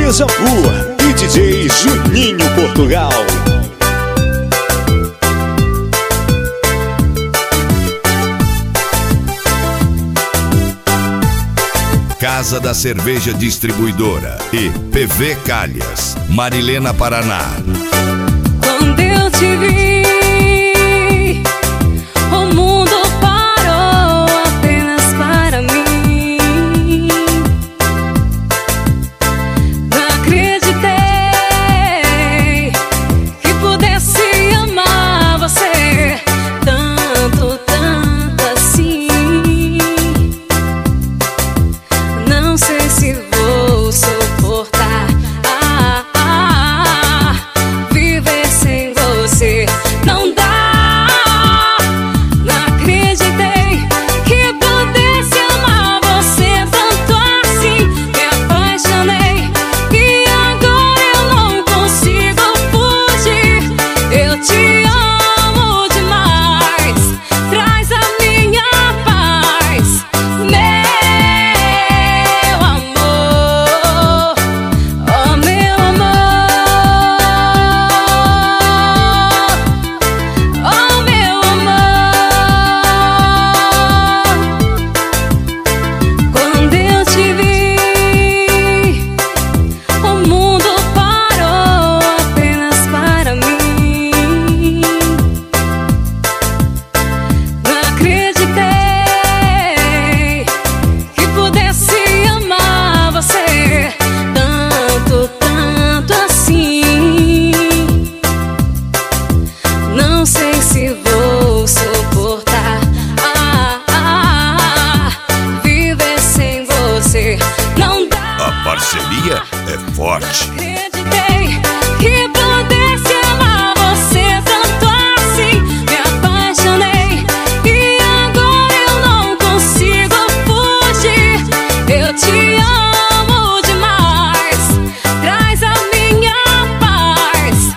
Beija-Flor e DJ Juninho Portugal. Casa da Cerveja Distribuidora e PV Calhas, Marilena, Paraná. Quando eu te vi, o mundo parou apenas para mim. Não acreditei que pudesse amar você tanto, tanto assim. Não sei se vou suportar viver sem você. Não dá. Não acreditei que pudesse amar você tanto assim. Me apaixonei e agora eu não consigo fugir. Eu te amo demais. Traz a minha paz, meu amor. Oh, meu amor. Oh, meu amor. Quando eu te vi, o mundo parou apenas para mim. Não acreditei que pudesse amar você tanto, tanto assim. Não sei se vou suportar viver sem você. Não dá. A parceria é forte. Acreditei que pudesse amar você tanto assim. Me apaixonei e agora eu não consigo fugir. Eu te amo demais. Traz a minha paz,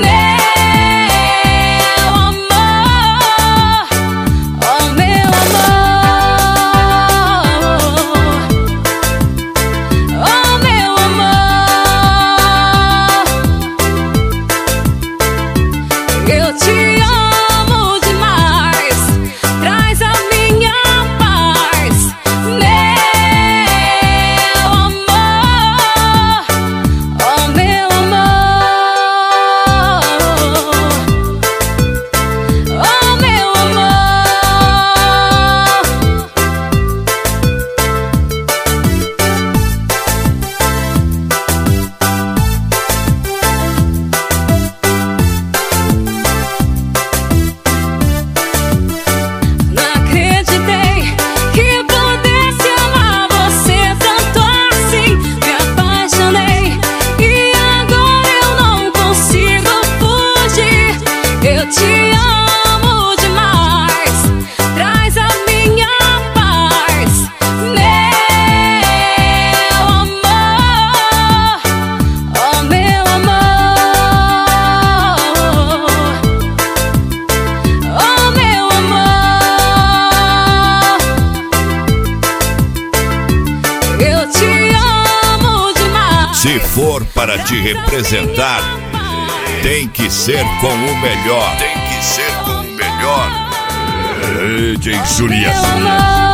meu amor. Oh, meu amor. Oh, meu amor. Eu te amo demais. Traz a minha paz, meu amor. Oh, meu amor. Oh, meu amor. Não acreditei que pudesse amar você tanto assim. Me apaixonei e agora eu não consigo fugir. Eu te amo demais. Traz a minha paz, meu amor. Oh, meu amor. Oh, meu amor. Eu te amo demais. Se for para te representar, tem que ser com o melhor. Tem que ser com o melhor. DJ Juliano. Meu amor.